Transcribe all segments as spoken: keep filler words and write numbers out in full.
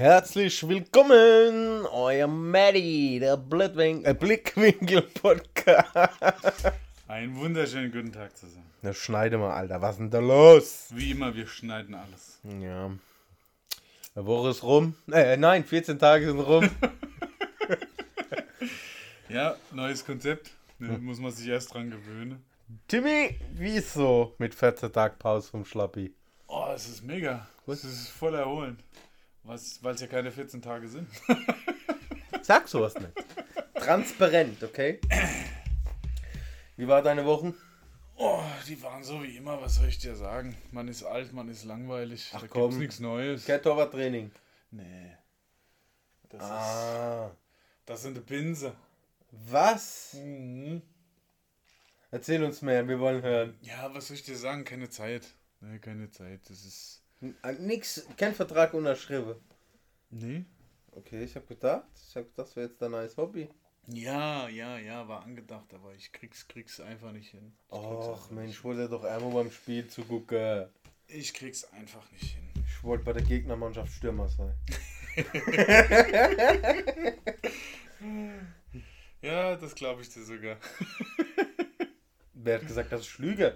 Herzlich willkommen, euer Maddie, der Blitwin- äh, Blickwinkel-Podcast. Einen wunderschönen guten Tag zusammen. Na, schneide mal, Alter, was ist denn da los? Wie immer, wir schneiden alles. Ja. Eine Woche ist rum. Äh, nein, vierzehn Tage sind rum. Ja, neues Konzept. Ne, muss man sich erst dran gewöhnen. Timmy, wie ist so mit vierzehn Tagen Pause vom Schlappi? Oh, es ist mega. Es ist voll erholend. Was, weil es ja keine vierzehn Tage sind. Sag sowas nicht. Transparent, okay? Wie war deine Wochen? Oh, die waren so wie immer, was soll ich dir sagen? Man ist alt, man ist langweilig. Ach da komm. gibt's nichts Neues. Kein Torwarttraining. Nee. Das, Ah. ist, das sind die Pinse. Was? Mhm. Erzähl uns mehr, wir wollen hören. Ja, was soll ich dir sagen? Keine Zeit. Nee, keine Zeit. Das ist... Nix, kein Vertrag unterschrieben. Nee? Okay, ich hab gedacht, ich hab gedacht, das wäre jetzt dein neues Hobby. Ja, ja, ja, war angedacht, aber ich krieg's, krieg's einfach nicht hin. Ich krieg's Och, einfach Mensch, nicht ich wollte doch einmal beim Spiel zugucken. hin. Ich krieg's einfach nicht hin. Ich wollte bei der Gegnermannschaft Stürmer sein. Ja, das glaube ich dir sogar. Wer hat gesagt, dass ich lüge?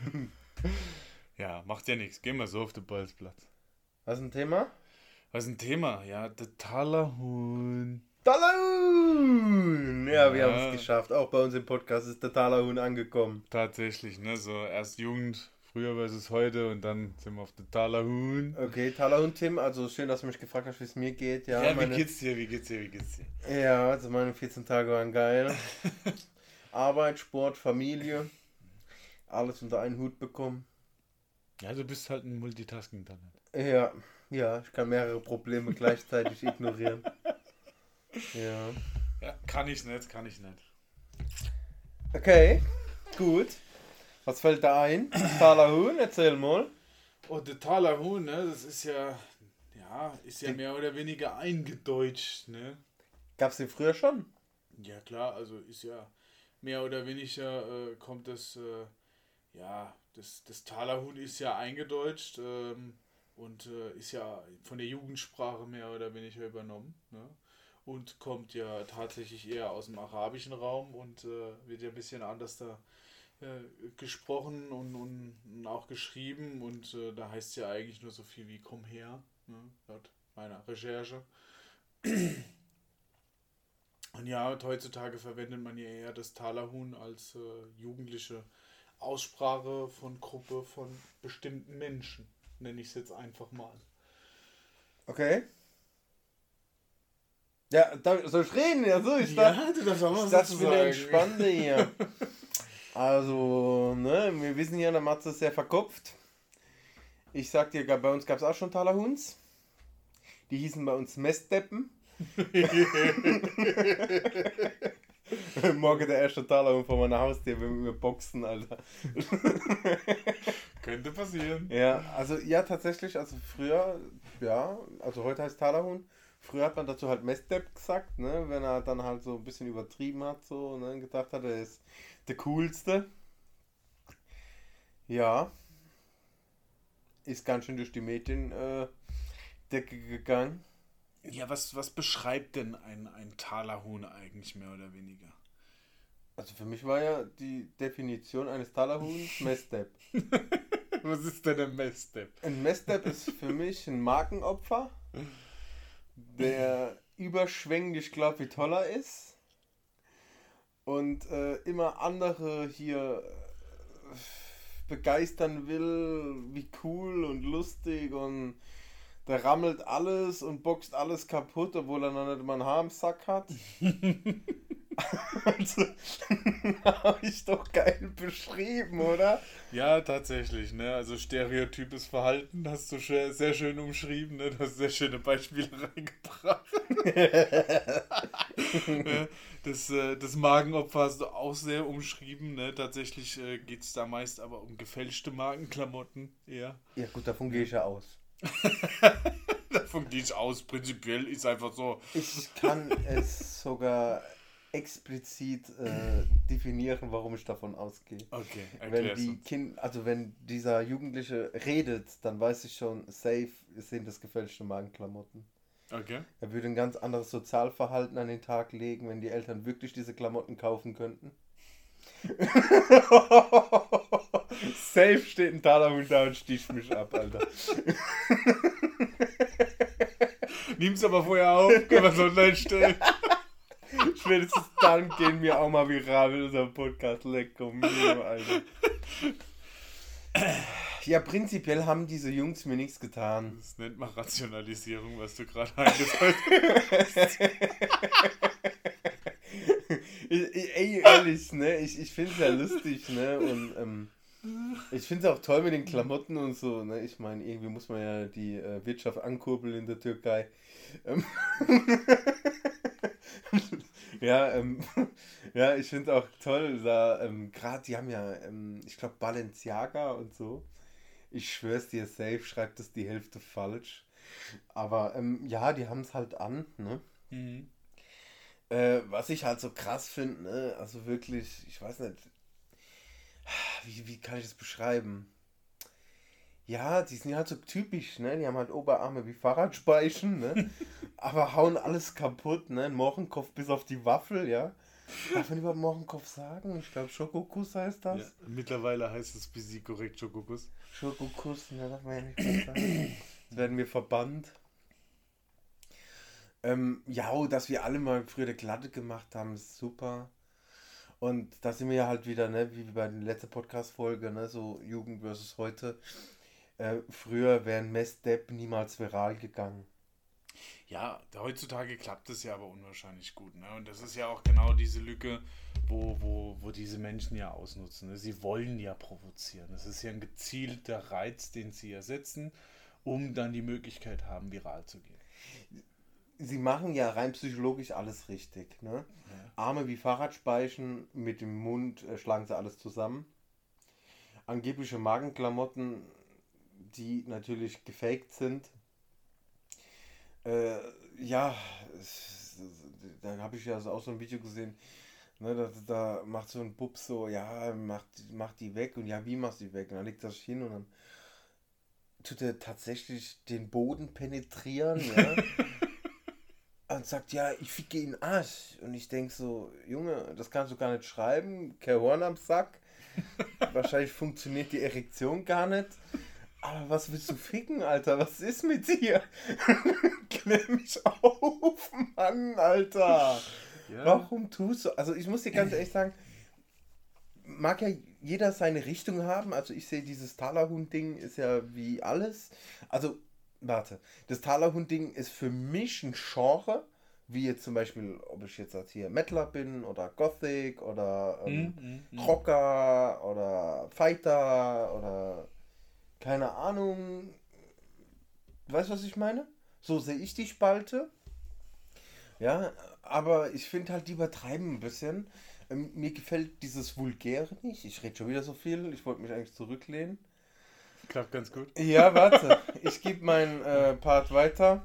Ja, macht ja nichts. Gehen wir so auf den Bolzplatz. Was ist ein Thema? Was ist ein Thema? Ja, der Talerhuhn. Talerhuhn! Ja, wir Ja. haben es geschafft. Auch bei uns im Podcast ist der Talerhuhn angekommen. Tatsächlich, ne? So erst Jugend, früher versus heute und dann sind wir auf der Talerhuhn. Okay, Talerhuhn Tim, also schön, dass du mich gefragt hast, wie es mir geht. Ja, Ja, wie meine, geht's dir? Wie geht's dir? Wie geht's dir? ja, also meine vierzehn Tage waren geil. Arbeit, Sport, Familie. Alles unter einen Hut bekommen. Ja, du bist halt ein Multitasking-Talent. Ja, ja, ich kann mehrere Probleme gleichzeitig ignorieren. Ja. Ja, kann ich nicht, kann ich nicht. Okay, gut. Was fällt da ein? Talerhuhn, erzähl mal. Oh, der Talerhuhn, ne? Das ist ja, ja, ist ja Die- mehr oder weniger eingedeutscht, ne? Gab's den früher schon? Ja klar, also ist ja mehr oder weniger äh, kommt das, äh, ja, das, das Talerhuhn ist ja eingedeutscht ähm, und äh, ist ja von der Jugendsprache mehr oder weniger übernommen, ne? Und kommt ja tatsächlich eher aus dem arabischen Raum und äh, wird ja ein bisschen anders da äh, gesprochen und, und, und auch geschrieben und äh, da heißt es ja eigentlich nur so viel wie komm her, ne? Laut meiner Recherche. Und ja, und heutzutage verwendet man ja eher das Talerhuhn als äh, jugendliche Aussprache von Gruppe von bestimmten Menschen. Nenne ich es jetzt einfach mal. Okay. Ja, da, soll ich reden? Ja, so, ich Ja, dachte, du darfst auch ich was dachte, dazu ich bin der Entspannte hier. Also, ne, wir wissen ja, der Matze ist sehr verkopft. Ich sag dir, bei uns gab es auch schon Talerhuhns. Die hießen bei uns Mestdeppen. Morgen der erste Talerhuhn vor meiner Haustür, wenn wir boxen, Alter. Könnte passieren. Ja, also ja, tatsächlich, also früher, ja, also heute heißt Talerhuhn. Früher hat man dazu halt Mestdepp gesagt, ne, wenn er dann halt so ein bisschen übertrieben hat, so, ne, gedacht hat, er ist der Coolste. Ja, ist ganz schön durch die Mediendecke äh, gegangen. Ja, was, was beschreibt denn ein, ein Talerhuhn eigentlich mehr oder weniger? Also für mich war ja die Definition eines Talerhuhns Mestdepp. Was ist denn ein Messstep? Ein Mestdepp ist für mich ein Markenopfer, der überschwänglich glaubt, wie toll er ist und äh, immer andere hier äh, begeistern will, wie cool und lustig, und der rammelt alles und boxt alles kaputt, obwohl er noch nicht mal einen Haar im Sack hat. Also, habe ich doch geil beschrieben, oder? Ja, tatsächlich, ne? Also stereotypes Verhalten hast du schön, sehr schön umschrieben, ne? Du hast sehr schöne Beispiele reingebracht. Ne? Das, äh, das Magenopfer hast du auch sehr umschrieben, ne? Tatsächlich äh, geht es da meist aber um gefälschte Magenklamotten eher. Ja gut, davon gehe ich ja aus. Davon gehe ich aus, prinzipiell ist einfach so. Ich kann es sogar explizit äh, definieren, warum ich davon ausgehe. Okay, Wenn erklär's die uns. Kind, also wenn dieser Jugendliche redet, dann weiß ich schon, safe sind das gefälschte Magenklamotten. Okay. Er würde ein ganz anderes Sozialverhalten an den Tag legen, wenn die Eltern wirklich diese Klamotten kaufen könnten. Safe steht ein Talerhund da und sticht mich ab, Alter. Nimm's aber vorher auf, können wir es online stellen. Spätestens dann gehen wir auch mal viral mit unserem Podcast. Lecker Mio, Alter. Ja, prinzipiell haben diese Jungs mir nichts getan. Das nennt man Rationalisierung, was du gerade eingedeutet hast. ich, ich, ey, ehrlich, ne? Ich, ich finde es ja lustig, ne? Und ähm, ich finde es auch toll mit den Klamotten und so, ne? Ich meine, irgendwie muss man ja die äh, Wirtschaft ankurbeln in der Türkei. Ähm ja, ähm, ja, ich finde es auch toll, da, ähm, gerade, die haben ja, ähm, ich glaube, Balenciaga und so. Ich schwör's dir, safe schreibt das die Hälfte falsch. Aber ähm, ja, die haben es halt an, ne? Mhm. Äh, was ich halt so krass finde, ne? Also wirklich, ich weiß nicht, wie, wie kann ich das beschreiben? Ja, die sind halt so typisch, ne? Die haben halt Oberarme wie Fahrradspeichen, ne? Aber hauen alles kaputt, ne? Ein Mohrenkopf bis auf die Waffel, ja? Darf man überhaupt Mohrenkopf sagen? Ich glaube, Schokokuss heißt das. Ja, mittlerweile heißt es bis sie korrekt Schokokuss. Schokokuss, ne? Darf man ja nicht mehr sagen. Jetzt werden wir verbannt. Ähm, ja, oh, dass wir alle mal früher eine Glatte gemacht haben, ist super. Und da sind wir ja halt wieder, ne? Wie bei der letzten Podcast-Folge, ne? So Jugend versus heute. Äh, früher wäre ein Messdepp niemals viral gegangen. Ja, heutzutage klappt es ja aber unwahrscheinlich gut. Ne? Und das ist ja auch genau diese Lücke, wo, wo, wo diese Menschen ja ausnutzen. Ne? Sie wollen ja provozieren. Das ist ja ein gezielter Reiz, den sie ersetzen, um dann die Möglichkeit haben, viral zu gehen. Sie machen ja rein psychologisch alles richtig. Ne? Ja. Arme wie Fahrradspeichen, mit dem Mund äh, schlagen sie alles zusammen. Angebliche Magenklamotten, die natürlich gefaked sind. Äh, ja, da habe ich ja auch so ein Video gesehen, ne, da, da macht so ein Bub so, ja, macht, macht die weg und ja, wie machst du die weg? Und dann legt das hin und dann tut er tatsächlich den Boden penetrieren, ja, und sagt, ja, ich ficke ihn Arsch. Und ich denke so, Junge, das kannst du gar nicht schreiben, kein Horn am Sack, wahrscheinlich funktioniert die Erektion gar nicht. Aber was willst du ficken, Alter? Was ist mit dir? Klär mich auf, Mann, Alter. Ja. Warum tust du... Also ich muss dir ganz ehrlich sagen, mag ja jeder seine Richtung haben. Also ich sehe, dieses Talerhund-Ding ist ja wie alles. Also, warte. Das Talerhund-Ding ist für mich ein Genre, wie jetzt zum Beispiel, ob ich jetzt hier Metaler bin oder Gothic oder ähm, mm, mm, Rocker oder Fighter oder... Keine Ahnung. Weißt du, was ich meine? So sehe ich die Spalte. Ja, aber ich finde halt, die übertreiben ein bisschen. Ähm, mir gefällt dieses Vulgäre nicht. Ich rede schon wieder so viel. Ich wollte mich eigentlich zurücklehnen. Klappt ganz gut. Ja, warte. Ich gebe meinen äh, Part weiter.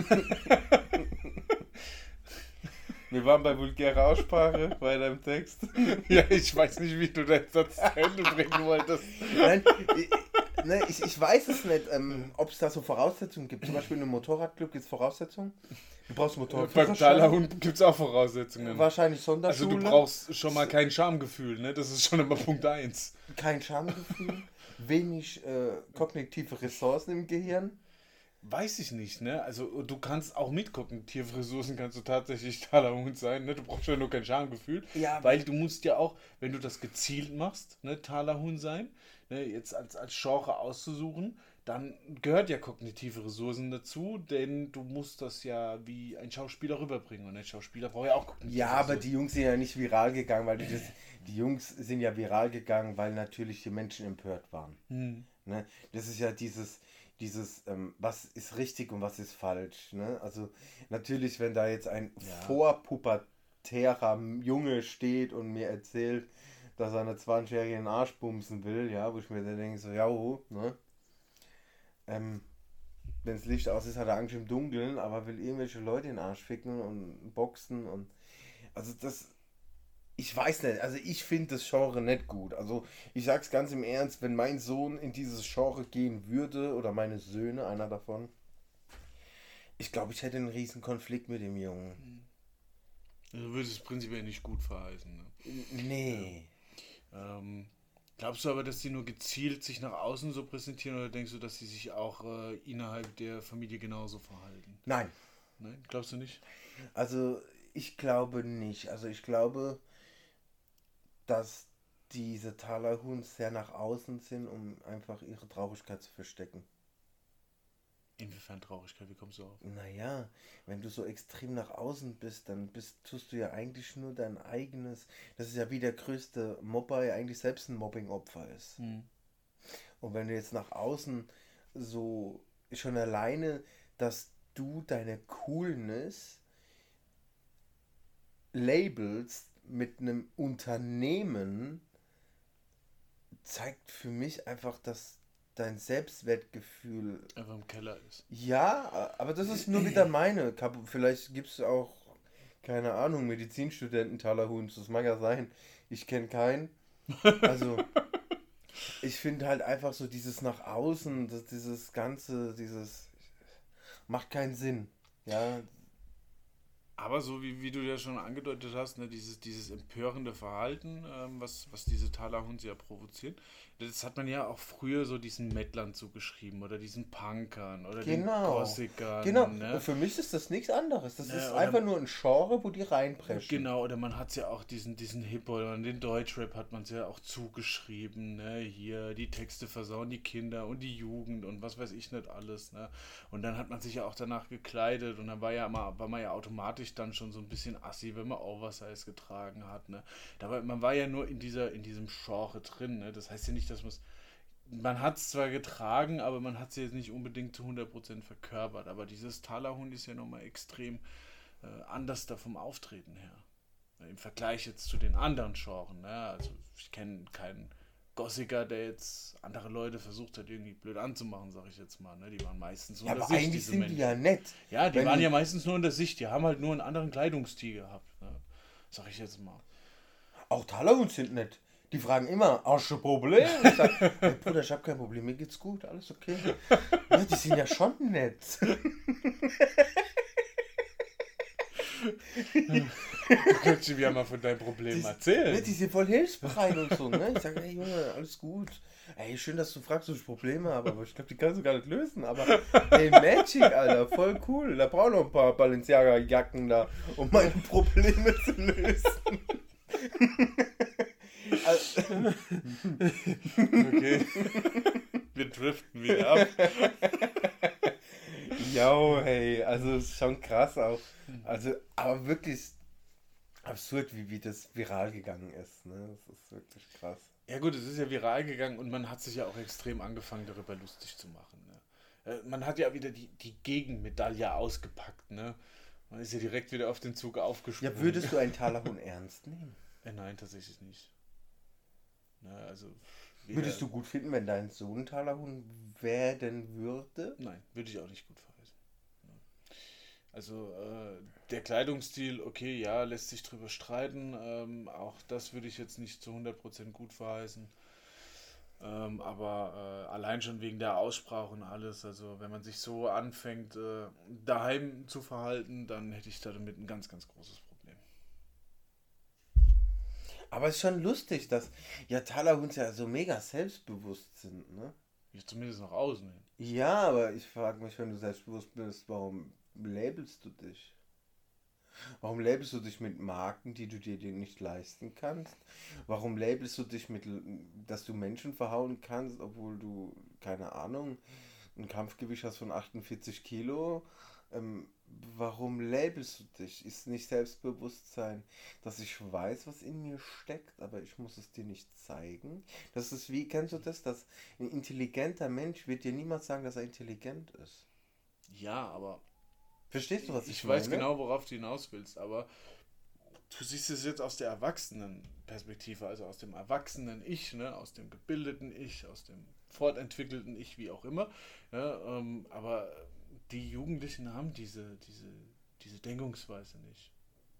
Wir waren bei vulgärer Aussprache, weiter im Text. Ja, ich weiß nicht, wie du deinen Satz zu Ende bringen wolltest. Nein, ich, ne, ich, ich weiß es nicht, ähm, ob es da so Voraussetzungen gibt. Zum Beispiel in einem Motorradclub gibt es Voraussetzungen. Du brauchst einen Motorradführerschein. Beim Talerhund gibt es auch Voraussetzungen. Wahrscheinlich Sonderschule. Also du brauchst schon mal kein Schamgefühl, ne? Das ist schon immer Punkt eins. Kein Schamgefühl, wenig äh, kognitive Ressourcen im Gehirn. Weiß ich nicht, ne? Also du kannst auch mit kognitiven Ressourcen kannst du tatsächlich Talerhund sein, ne? Du brauchst ja nur kein Schamgefühl. Ja, weil du musst ja auch, wenn du das gezielt machst, ne, Talerhund sein, ne, jetzt als, als Genre auszusuchen, dann gehört ja kognitive Ressourcen dazu, denn du musst das ja wie ein Schauspieler rüberbringen und ein Schauspieler braucht ja auch kognitive Ja, Ressourcen. aber die Jungs sind ja nicht viral gegangen, weil die, das, die Jungs sind ja viral gegangen, weil natürlich die Menschen empört waren. Hm. Ne? Das ist ja dieses... Dieses, ähm, was ist richtig und was ist falsch, ne? Also natürlich, wenn da jetzt ein ja. vorpubertärer Junge steht und mir erzählt, dass er eine zwanzigjährigen Arsch bumsen will, ja, wo ich mir dann denke, so, ja, ne? Ähm, wenn das Licht aus ist, hat er Angst im Dunkeln, aber will irgendwelche Leute in den Arsch ficken und boxen und, also das... Ich weiß nicht, also ich finde das Genre nicht gut. Also ich sag's ganz im Ernst, wenn mein Sohn in dieses Genre gehen würde, oder meine Söhne, einer davon, Ich glaube, ich hätte einen riesen Konflikt mit dem Jungen. Also würde es prinzipiell nicht gut verheißen. Ne? Nee. Ja. Ähm, glaubst du aber, dass die nur gezielt sich nach außen so präsentieren oder denkst du, dass sie sich auch äh, innerhalb der Familie genauso verhalten? Nein. Nein, glaubst du nicht? Also ich glaube nicht. Also ich glaube, dass diese Talerhuhns sehr nach außen sind, um einfach ihre Traurigkeit zu verstecken. Inwiefern Traurigkeit? Wie kommst du auf? Naja, wenn du so extrem nach außen bist, dann bist, tust du ja eigentlich nur dein eigenes. Das ist ja wie der größte Mobber ja eigentlich selbst ein Mobbing-Opfer ist. Hm. Und wenn du jetzt nach außen so schon alleine, dass du deine Coolness labelst mit einem Unternehmen, zeigt für mich einfach, dass dein Selbstwertgefühl Einfach im Keller ist. ja, aber das ist nur wieder meine. Kap- Vielleicht gibt es auch, keine Ahnung, Medizinstudenten Talerhuhns. Das mag ja sein. Ich kenne keinen. Also, ich finde halt einfach so dieses nach außen, das, dieses Ganze, dieses macht keinen Sinn. Ja, Aber so wie, wie du ja schon angedeutet hast, ne, dieses, dieses empörende Verhalten, ähm, was, was diese Talerhunde ja provozieren, das hat man ja auch früher so diesen Mettlern zugeschrieben oder diesen Punkern oder den genau. Gotthikern. Genau. Ne? Und für mich ist das nichts anderes. Das Ja, ist oder- einfach nur ein Genre, wo die reinpreschen. Genau, oder man hat es ja auch diesen, diesen Hip-Hop oder den Deutschrap hat man es ja auch zugeschrieben, ne? Hier, die Texte versauen die Kinder und die Jugend und was weiß ich nicht alles, ne? Und dann hat man sich ja auch danach gekleidet und dann war ja immer, war man ja automatisch dann schon so ein bisschen assi, wenn man Oversize getragen hat, ne? Dabei, man war ja nur in dieser, in diesem Genre drin, ne? Das heißt ja nicht, dass man es man hat es zwar getragen, aber man hat es jetzt nicht unbedingt zu hundert Prozent verkörpert. Aber dieses Talerhuhn ist ja nochmal extrem äh, anders da vom Auftreten her. Im Vergleich jetzt zu den anderen Genres. Ne? Also ich kenne keinen Gossiger, der jetzt andere Leute versucht hat, irgendwie blöd anzumachen, sag ich jetzt mal. Ne? Die waren meistens nur Ja, unter aber sich, eigentlich diese sind Menschen. die ja nett. Ja, die Wenn waren die- ja meistens nur unter sich. Die haben halt nur einen anderen Kleidungsstil gehabt. Ne? Sag ich jetzt mal. Auch Talerhuhns sind nett. Die fragen immer, hast du ein Problem? Ich sag, hey Bruder, ich hab kein Problem, mir geht's gut, alles okay. Ja, die sind ja schon nett. Du könntest mir ja mal von deinem Problem Die, erzählen. ne, die sind voll hilfsbereit und so, ne? Ich sage, hey Junge, alles gut. Ey, schön, dass du fragst, ob ich Probleme habe, aber ich glaube, die kannst du gar nicht lösen. Aber hey, Magic, Alter, voll cool. Da brauche ich noch ein paar Balenciaga-Jacken da, um meine Probleme zu lösen. Also, Okay. Wir driften wieder ab. yo, hey, also ist schon krass auch. Also, aber wirklich absurd, wie, wie das viral gegangen ist, ne? Das ist wirklich krass. Ja gut, es ist ja viral gegangen und man hat sich ja auch extrem angefangen, darüber lustig zu machen. Ne? Äh, Man hat ja wieder die, die Gegenmedaille ausgepackt. Ne? Man ist ja direkt wieder auf den Zug aufgesprungen. Ja, würdest du einen Talerhuhn ernst nehmen? Äh, nein, tatsächlich nicht. Ne, also weder- Würdest du gut finden, wenn dein Sohn Talerhuhn werden würde? Nein, würde ich auch nicht gut verheißen. Ne? Also äh, der Kleidungsstil, okay, ja, lässt sich drüber streiten. Ähm, auch das würde ich jetzt nicht zu hundert Prozent gut verheißen. Ähm, aber äh, allein schon wegen der Aussprache und alles, also wenn man sich so anfängt, äh, daheim zu verhalten, dann hätte ich damit ein ganz, ganz großes Problem. Aber es ist schon lustig, dass ja Talerhuhns ja so mega selbstbewusst sind, ne? Ja, zumindest nach außen hin. Ja, aber ich frage mich, wenn du selbstbewusst bist, warum labelst du dich? Warum labelst du dich mit Marken, die du dir dir nicht leisten kannst? Warum labelst du dich mit, dass du Menschen verhauen kannst, obwohl du, keine Ahnung, ein Kampfgewicht hast von achtundvierzig Kilo? Ähm, warum labelst du dich? Ist nicht Selbstbewusstsein, dass ich weiß, was in mir steckt, aber ich muss es dir nicht zeigen? Das ist wie, kennst du das? Dass ein intelligenter Mensch wird dir niemals sagen, dass er intelligent ist. Ja, aber Verstehst du, was ich, ich weiß meine? genau, worauf du hinaus willst, aber du siehst es jetzt aus der Erwachsenenperspektive, also aus dem erwachsenen Ich, ne, aus dem gebildeten Ich, aus dem fortentwickelten Ich, wie auch immer. Ne, ähm, aber die Jugendlichen haben diese, diese, diese Denkungsweise nicht.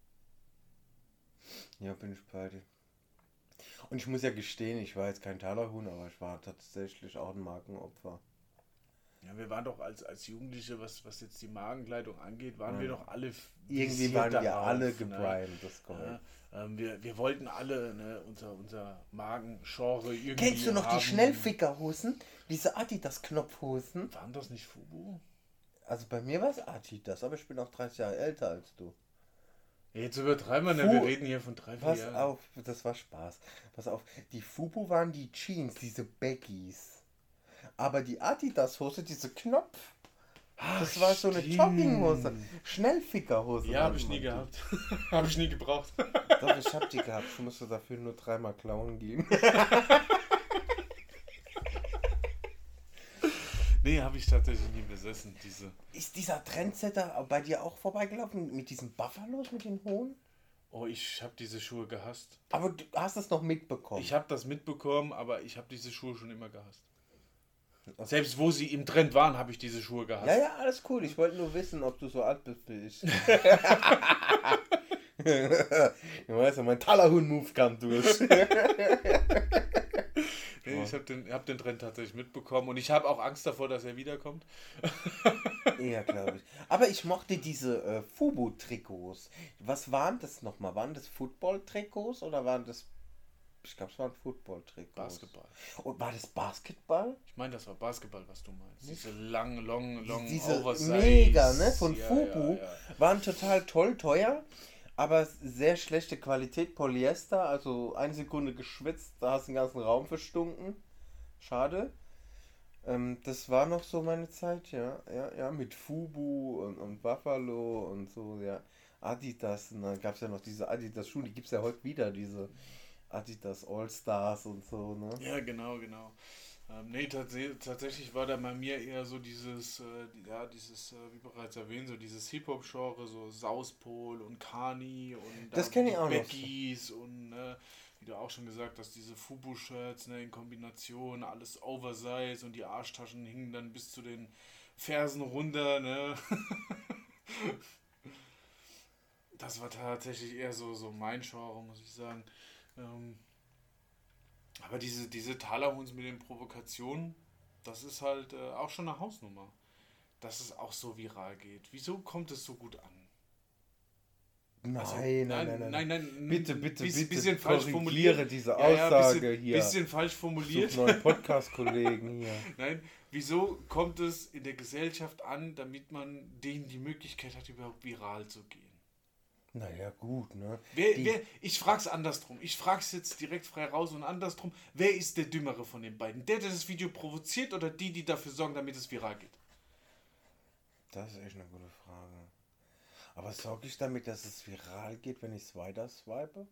Ja, bin ich bei dir. Und ich muss ja gestehen, ich war jetzt kein Talerhuhn, aber ich war tatsächlich auch ein Markenopfer. Ja, wir waren doch als, als Jugendliche, was, was jetzt die Magenkleidung angeht, waren ja. wir doch alle irgendwie waren wir alle geprimed, ne? Das ist korrekt. Ja, ähm, wir, wir wollten alle, ne, unser, unser Magengenre irgendwie. Kennst du noch haben. die Schnellfickerhosen? Diese Adidas-Knopfhosen? Waren das nicht Fubu? Also bei mir war es Adidas, aber ich bin auch dreißig Jahre älter als du. Jetzt übertreiben wir, ne? Wir reden hier von drei, vier Pass Jahren. Pass auf, das war Spaß. Pass auf, die Fubu waren die Jeans, diese Baggies. Aber die Adidas-Hose, diese Knopf, Ach, das war so eine stimmt. Jogginghose, Schnellfickerhose. Ja, habe ich nie gehabt. habe ich nie gebraucht. Doch, ich hab die gehabt. Ich musste dafür nur dreimal klauen gehen. Nee, habe ich tatsächlich nie besessen, diese. Ist dieser Trendsetter bei dir auch vorbeigelaufen mit diesen Buffalos, mit den hohen? Oh, ich habe diese Schuhe gehasst. Aber du hast es noch mitbekommen. Ich habe das mitbekommen, aber ich habe diese Schuhe schon immer gehasst. Okay. Selbst wo sie im Trend waren, habe ich diese Schuhe gehasst. Ja, ja, alles cool. Ich wollte nur wissen, ob du so alt bist wie ich. Du weißt ja, mein Talahun-Move kam durch. Nee, ich habe den, hab den Trend tatsächlich mitbekommen und ich habe auch Angst davor, dass er wiederkommt. Ja, glaube ich. Aber ich mochte diese äh, Fubu-Trikots. Was waren das nochmal? Waren das Football-Trikots oder waren das... Ich glaube, es waren Football-Trikots. Basketball. Und war das Basketball? Ich meine, das war Basketball, was du meinst. Diese lang, long, long, Diese oversize. Mega, ne? Von ja, Fubu. Ja, ja. Waren total toll, teuer. Aber sehr schlechte Qualität, Polyester, also eine Sekunde geschwitzt, da hast du den ganzen Raum verstunken. Schade. Ähm, das war noch so meine Zeit, ja. Ja, ja, mit Fubu und, und Buffalo und so, ja. Adidas, und dann gab es ja noch diese Adidas-Schuhe, die gibt es ja heute wieder, diese Adidas All-Stars und so, ne? Ja, genau, genau. Ähm, nee, tats tatsächlich war da bei mir eher so dieses, äh, ja, dieses, äh, wie bereits erwähnt, so dieses Hip-Hop-Genre, so Sauspol und Kani und das kenne ich auch noch. Baggies und, äh, wie du auch schon gesagt hast, diese Fubu-Shirts, ne, in Kombination, alles Oversize und die Arschtaschen hingen dann bis zu den Fersen runter, ne. Das war tatsächlich eher so, so mein Genre, muss ich sagen. Ähm, Aber diese, diese Talerhuns mit den Provokationen, das ist halt äh, auch schon eine Hausnummer. Dass es auch so viral geht. Wieso kommt es so gut an? Nein, also, nein, nein, nein, nein, nein, nein. Bitte, bitte, bis, bitte. Bisschen falsch formuliert. diese ja, ja, Aussage bisschen, hier. Bisschen falsch formuliert. Such neuen Podcast-Kollegen hier. Nein, wieso kommt es in der Gesellschaft an, damit man denen die Möglichkeit hat, überhaupt viral zu gehen? Naja, gut, ne? Wer, Die, wer, ich frag's andersrum. Ich frag's jetzt direkt frei raus und andersrum. Wer ist der Dümmere von den beiden? Der, der das Video provoziert oder die, die dafür sorgen, damit es viral geht? Das ist echt eine gute Frage. Aber sorge ich damit, dass es viral geht, wenn ich es weiter swipe?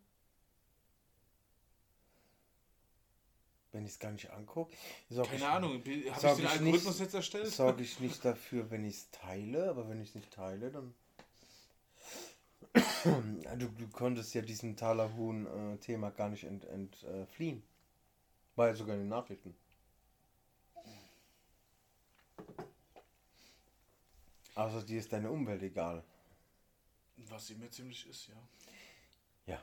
Wenn ich es gar nicht angucke? Keine ich, Ahnung. Habe ich sorg den ich Algorithmus nicht, jetzt erstellt? Sorge ich nicht dafür, wenn ich es teile, aber wenn ich es nicht teile, dann... Du, du konntest ja diesem Talahun-Thema gar nicht entfliehen. Ent, äh, fliehen. War ja sogar in den Nachrichten. Also dir ist deine Umwelt egal. Was sie mir ziemlich ist, ja. Ja.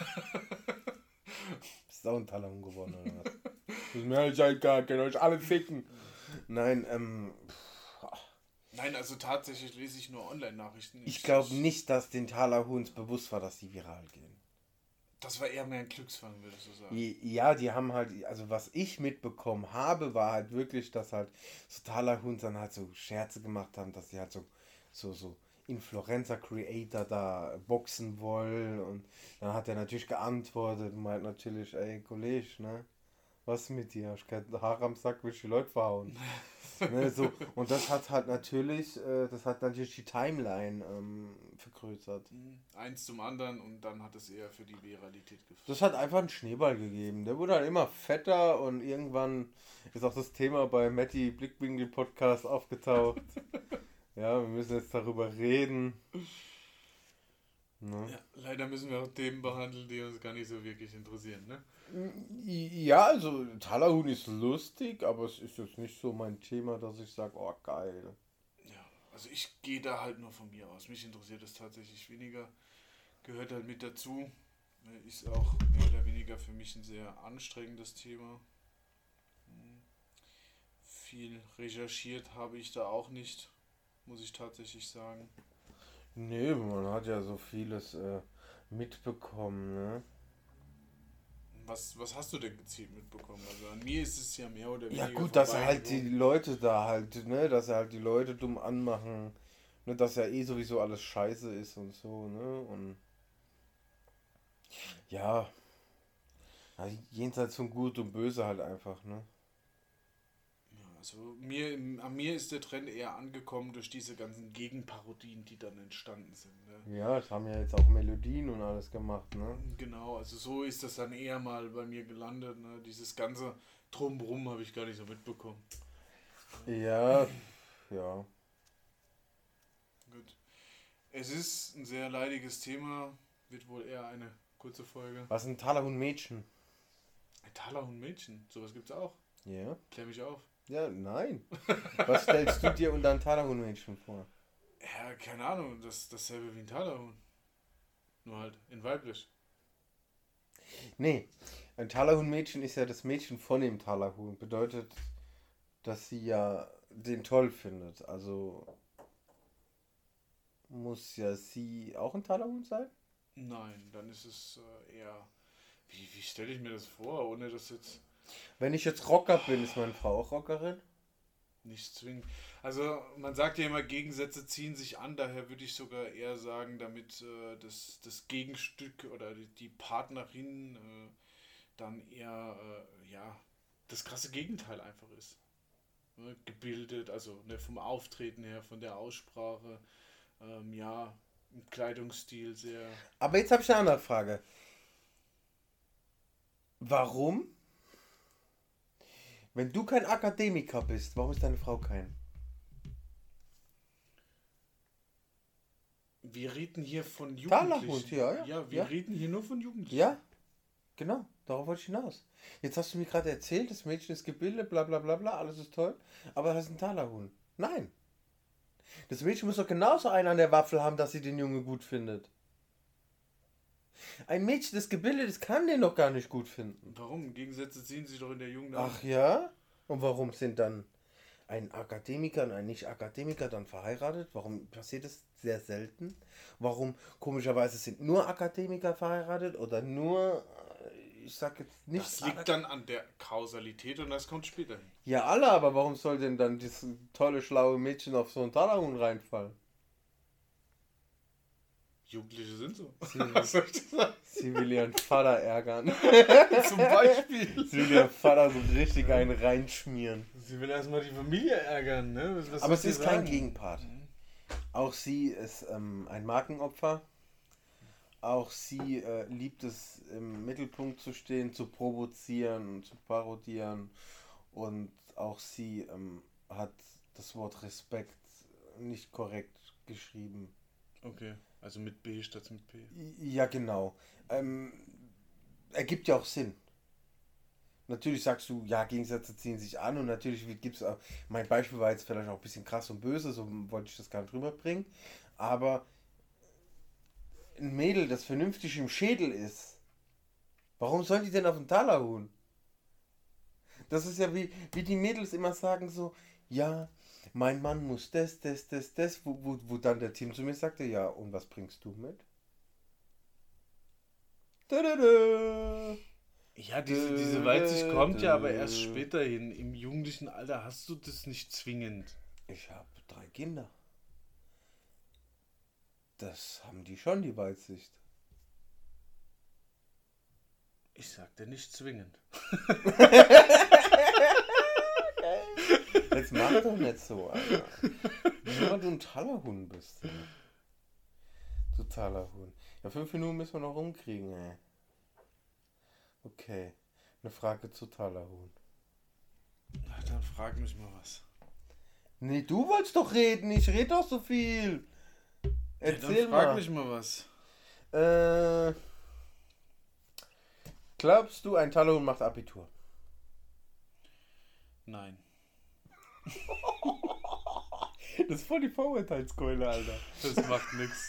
Bist auch ein Talahun geworden, oder was? Das ist mir halt egal, könnt euch alle ficken. Nein, ähm... Nein, also tatsächlich lese ich nur Online-Nachrichten. Ich, ich glaube nicht, dass den Talahuns bewusst war, dass die viral gehen. Das war eher mehr ein Glücksfall, würde ich so sagen. Ja, die haben halt, also was ich mitbekommen habe, war halt wirklich, dass halt so Talahuns dann halt so Scherze gemacht haben, dass sie halt so, so, so Influencer-Creator da boxen wollen. Und dann hat er natürlich geantwortet und meint natürlich, ey, Kollege, ne? Was mit dir? Ich kann Haare am Sack, will ich die Leute verhauen. Ne, so. Und das hat halt natürlich, äh, das hat natürlich die Timeline ähm, vergrößert. Eins zum anderen und dann hat es eher für die Viralität geführt. Das hat einfach einen Schneeball gegeben. Der wurde halt immer fetter und irgendwann ist auch das Thema bei Matti Blickwinkel Podcast aufgetaucht. Ja, wir müssen jetzt darüber reden. Ne? Ja, leider müssen wir auch Themen behandeln, die uns gar nicht so wirklich interessieren, ne? Ja, also Talahun ist lustig, aber es ist jetzt nicht so mein Thema, dass ich sage, oh geil. Ja, also ich gehe da halt nur von mir aus. Mich interessiert es tatsächlich weniger. Gehört halt mit dazu. Ist auch mehr oder weniger für mich ein sehr anstrengendes Thema. viel recherchiert habe ich da auch nicht, muss ich tatsächlich sagen. Nee, man hat ja so vieles äh, mitbekommen, ne? Was, was hast du denn gezielt mitbekommen? Also an mir ist es ja mehr oder Ja weniger gut, dass er halt die vorbeigegangen. Leute da halt, ne, dass er halt die Leute dumm anmachen, ne, dass ja eh sowieso alles scheiße ist und so, ne? Und ja, ja jenseits von Gut und Böse halt einfach, ne? Ja, also mir, an mir ist der Trend eher angekommen durch diese ganzen Gegenparodien, die dann entstanden sind. Ne? Ja, das haben ja jetzt auch Melodien und alles gemacht, ne? Genau, also so ist das dann eher mal bei mir gelandet. Ne? Dieses ganze Drumrum habe ich gar nicht so mitbekommen. Ja, ja. Gut. Es ist ein sehr leidiges Thema, wird wohl eher eine kurze Folge. Was ein Talahun Mädchen? Ein Talahun-Mädchen, sowas gibt's auch. Ja. Klär mich auf. Ja, nein. Was stellst du dir unter ein Talahun Mädchen vor? Ja, keine Ahnung, das dasselbe wie ein Talahun. Nur halt in weiblich. Nee, ein Talahun Mädchen ist ja das Mädchen von dem Talahun. Bedeutet, dass sie ja den toll findet. Also muss ja sie auch ein Talahun sein? Nein, dann ist es äh, eher. Wie, wie stelle ich mir das vor, ohne das jetzt Wenn ich jetzt Rocker bin, ist meine Frau auch Rockerin? nicht zwingend. Also, man sagt ja immer, Gegensätze ziehen sich an, daher würde ich sogar eher sagen, damit äh, das, das Gegenstück oder die, die Partnerin äh, dann eher, äh, ja, das krasse Gegenteil einfach ist. Ne? Gebildet, also ne, vom Auftreten her, von der Aussprache, ähm, ja, im Kleidungsstil sehr. Aber jetzt habe ich eine andere Frage. Warum? Wenn du kein Akademiker bist, warum ist deine Frau kein? Wir reden hier von Talahund, Jugendlichen. ja, ja. Ja, wir ja. reden hier nur von Jugendlichen. Ja, genau. Darauf wollte ich hinaus. Jetzt hast du mir gerade erzählt, das Mädchen ist gebildet, bla bla bla bla, alles ist toll. Aber das ist ein Talahun. Nein. Das Mädchen muss doch genauso einen an der Waffel haben, dass sie den Junge gut findet. Ein Mädchen, das gebildet ist, kann den doch gar nicht gut finden. Warum? Gegensätze ziehen sich doch in der Jugend an. Ach ja? Und warum sind dann ein Akademiker und ein Nicht-Akademiker dann verheiratet? Warum passiert das sehr selten? Warum komischerweise sind nur Akademiker verheiratet oder nur, ich sag jetzt nicht... Das liegt dann an der Kausalität und das kommt später hin. Ja, alle, aber warum soll denn dann dieses tolle, schlaue Mädchen auf so einen Talahun reinfallen? Jugendliche sind so. Sie, Was soll ich sagen? sie will ihren Vater ärgern. Zum Beispiel. Sie will ihren Vater so richtig einen reinschmieren. Sie will erstmal die Familie ärgern, ne? Was, was Aber soll es sie ist kein sagen? Gegenpart. Auch sie ist ähm, ein Markenopfer. Auch sie äh, liebt es, im Mittelpunkt zu stehen, zu provozieren und zu parodieren. Und auch sie ähm, hat das Wort Respekt nicht korrekt geschrieben. Okay, also mit B statt mit P. Ja, genau. Ähm, ergibt ja auch Sinn. Natürlich sagst du, ja, Gegensätze ziehen sich an und natürlich gibt es auch, mein Beispiel war jetzt vielleicht auch ein bisschen krass und böse, so wollte ich das gar nicht rüberbringen, aber ein Mädel, das vernünftig im Schädel ist, warum soll die denn auf den Talahun? Das ist ja wie, wie die Mädels immer sagen so, ja, mein Mann muss das, das, das, das, wo, wo, wo dann der Team zu mir sagte, ja, und was bringst du mit? Tada-da. Ja, diese, diese Weitsicht kommt ja aber erst später hin. Im jugendlichen Alter hast du das nicht zwingend. Ich habe drei Kinder. Das haben die schon, die Weitsicht. Ich sagte nicht zwingend. Jetzt mach doch nicht so, Alter. Nur weil du ein Talahun bist. Ey. Du Talahun. Ja, fünf Minuten müssen wir noch rumkriegen, ey. Okay. Eine Frage zu Talahun. Na, dann frag mich mal was. Nee, du wolltest doch reden. Ich rede doch so viel. Erzähl ja, dann frag mal. mich mal was. Äh, glaubst du, ein Talahun macht Abitur? Nein. Das ist voll die Vorurteilskeule, Alter. Das macht nix.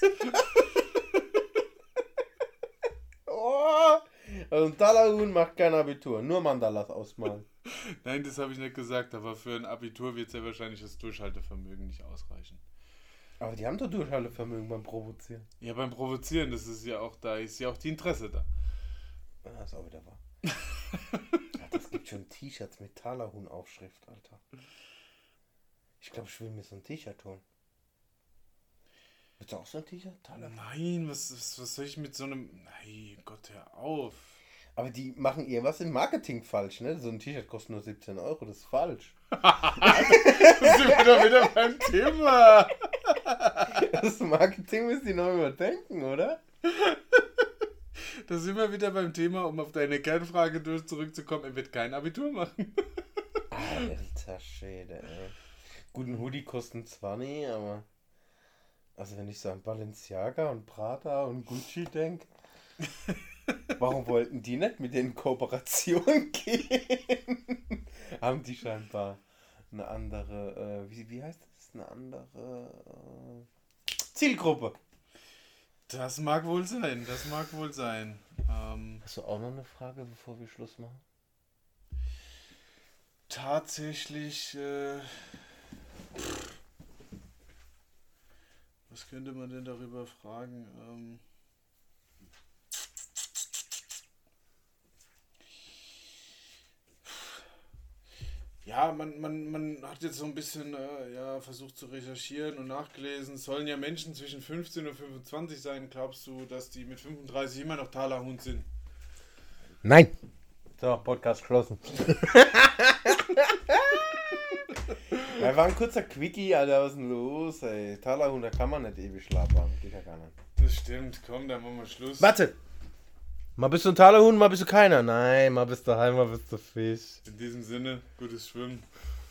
Oh, also ein Talahun macht kein Abitur, nur Mandalas ausmalen. Nein, das habe ich nicht gesagt, aber für ein Abitur wird sehr wahrscheinlich das Durchhaltevermögen nicht ausreichen. Aber die haben doch Durchhaltevermögen beim Provozieren. Ja, beim Provozieren, das ist ja auch, da ist ja auch die Interesse da. Ah, ist auch wieder wahr. Ja, das gibt schon T-Shirts mit Talerhuhn-Aufschrift, Alter. Ich glaube, ich will mir so ein T-Shirt holen. Willst du auch so ein T-Shirt? Talerhuhn? Nein, was, was, was soll ich mit so einem... Nein, Gott, hör auf. Aber die machen irgendwas im Marketing falsch, ne? So ein T-Shirt kostet nur siebzehn Euro, das ist falsch. Da sind wir doch wieder beim Thema. Das Marketing müssen die noch überdenken, oder? Da sind wir wieder beim Thema, um auf deine Kernfrage durch zurückzukommen. Er wird kein Abitur machen. Alter Schwede, ey. Gut, ein Hoodie kostet zwanzig, aber... Also wenn ich so an Balenciaga und Prada und Gucci denke... Warum wollten die nicht mit denen in Kooperation gehen? Haben die scheinbar eine andere... Äh, wie, wie heißt das? Eine andere... Äh, Zielgruppe. Das mag wohl sein, das mag wohl sein. Ähm, Hast du auch noch eine Frage, bevor wir Schluss machen? tatsächlich, äh, was könnte man denn darüber fragen? Ähm, ja, man, man, man hat jetzt so ein bisschen äh, ja, versucht zu recherchieren und nachgelesen. Es sollen ja Menschen zwischen fünfzehn und fünfundzwanzig sein. Glaubst du, dass die mit fünfunddreißig immer noch Talerhund sind? Nein. So, Podcast geschlossen. Ja, war ein kurzer Quickie, Alter, was ist denn los, ey? Talerhund, da kann man nicht ewig schlafen. Geht ja gar nicht. Das stimmt, komm, dann machen wir Schluss. Warte! Mal bist du ein Talerhund, mal bist du keiner. Nein, mal bist du Heim, mal bist du Fisch. In diesem Sinne, gutes Schwimmen.